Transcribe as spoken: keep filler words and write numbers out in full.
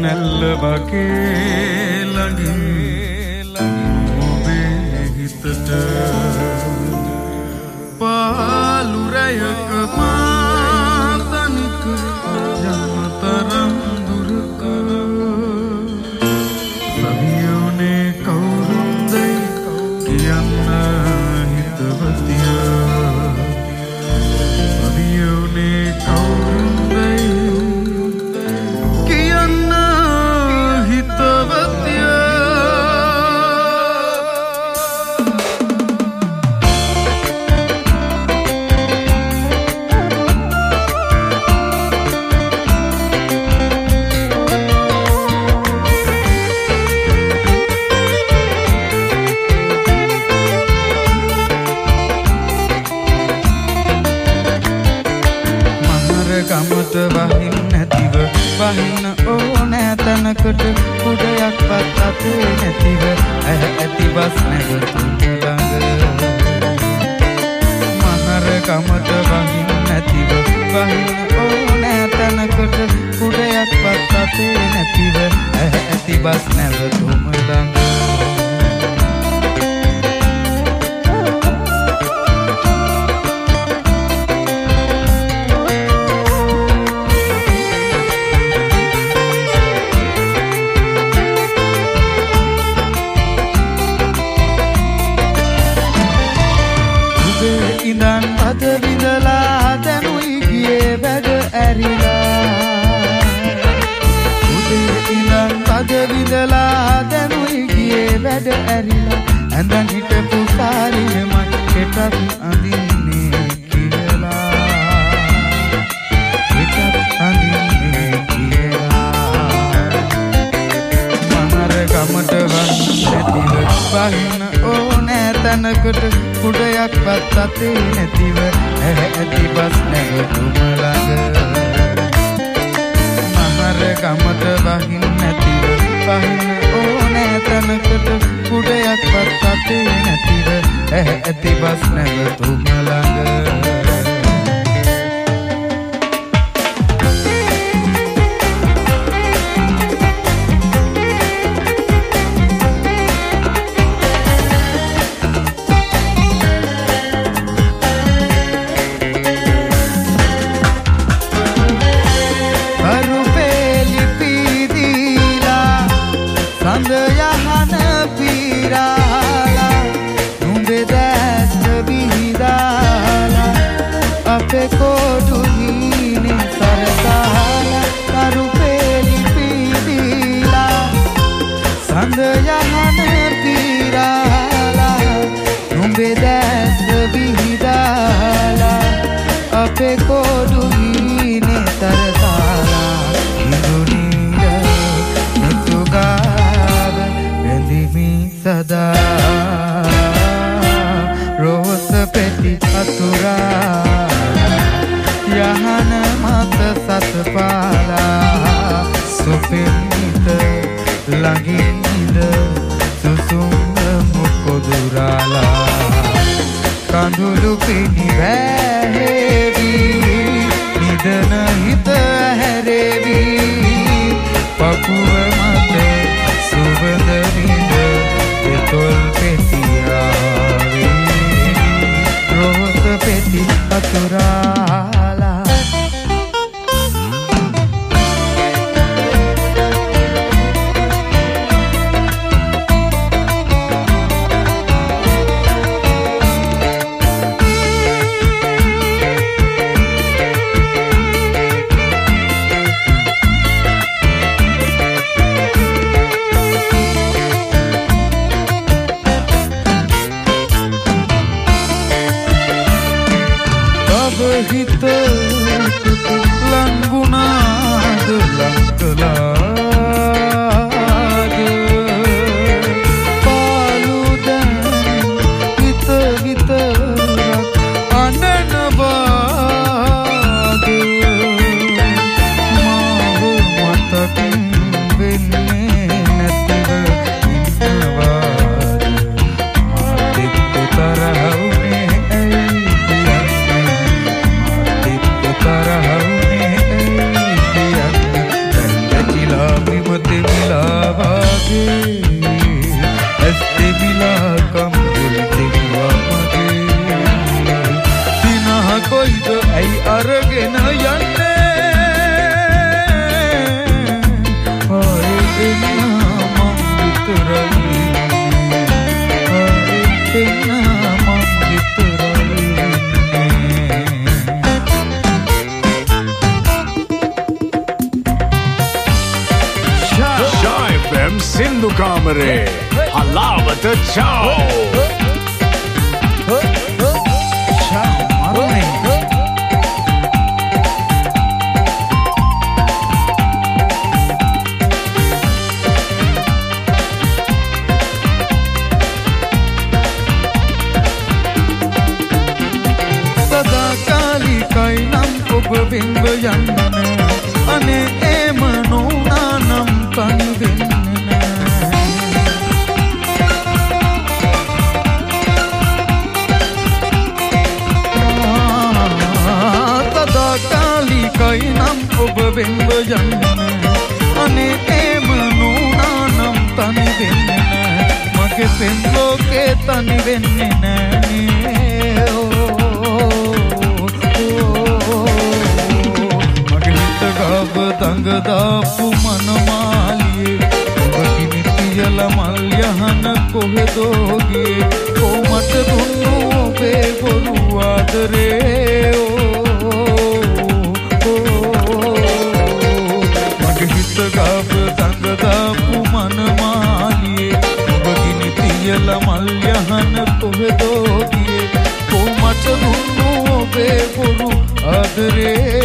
නැල්ල වගේ ළඟින් ඔබේ හිතට පාලු රැයක මා තනික යන තරම් දුරක සවියෝනේ කවුරුන්දයි කියන්න හිතවතිය සවියෝනේ කවුරුන්දයි කියන්න හිතවතිය ගමට වහින් නැතිව වහින්න ඕනෑ තැනකට කුඩයක්වත් අතේ නැතිව ඇහ ඇති බස් නැගතුම ළඟ මහර ගමට වහින් නැතිව වහින්න ඕනෑ තැනකට කුඩයක්වත් අතේ නැතිව ඇහ ඇති බස් නැගතුම ළඟ ඉඳන් අද විඳලා දැනුයි ගියේ වැඩ ඇරිලා උදේ ඉඳන් අද විඳලා දැනුයි ගියේ වැඩ ඇරිලා ඇඳන් හිටපු සාරිය මට කෙටක් අඳින්නේ කියලා කෙටක් අඳින්නේ කියලා මනර ගමට වන් නැතිව වහින්න ඕනෑ තැනකට කුඩයක්වත් අතේ නැතිව ඇහ ඇති බස් නැගතුම ළඟ මහර ගමට වහින් නැතිව වහින්න ඕනෑ තැනකට කුඩයක්වත් අතේ නැතිව ඇහ ඇති බස් නැගතුම ළඟ කොඩු හීනේ සරසාලා කරු පෙලි පීදීලා සඳ යහන පීරාලා නුඹේ දැස් විහිදාලා අපේ කොඩු හීනේ සරසාලා ඉඳුනිය මුතුගාව රැඳිමි සදා රෝස පෙති අතුරා යහන මත සතපාලා සුපින්නිත ළඟින් ඉඳ සුසුම් මුකොදුරාලා කඳුළු පිණි වැහෙවි නිදන හිත හැරෙවි පපුව මත සුවඳ විඳ එතොල් පෙතියාවේ රෝස පෙති අතුරා හිත ලංගුණාද ලංකලාද පාලුද හිත විතරක් අනනවාද මාව මතකින් වෙන්නේ නැතිව ඉන්නවාද මාතිත් තරහුනේ ඇයි තරහුනේ ඇයි මගේ ඇස් දෙවිලා කම්බුල් දෙවුවා මගේ දිනහ කොයිද ඇයි අරගෙන යන්නේ ආයේ එන්න මං විතරයි ආයේ එන්න මං විතරයි Chai F M Sindhu Kamare Halawat Chao Chao Marune Sada kali kainam ඔබ බින්ද යන්නේ අනේ එම නෝනානම් තනි වෙන්නේ නෑ තදා කාලි කයිනම් ඔබ බින්ද යන්නේ අනේ එම නෝනානම් තනි වෙන්නේ නෑ මගේ පෙම් ලෝකේ තනි වෙන්නේ නෑනේ ගව දඟ දාපු මනමාලියේ ඔබ කිමිතියල මල් යහන කොහෙදෝ ගියේ කො මට දුන්නු ඔබේ බොරු ආදරේ මගේ හිත ගව දඟ දාපු මනමාලියේ ඔබ කිමිතියල මල් යහන කොහෙදෝ ගියේ කො මට දුන්නු ඔබේ බොරු ආදරේ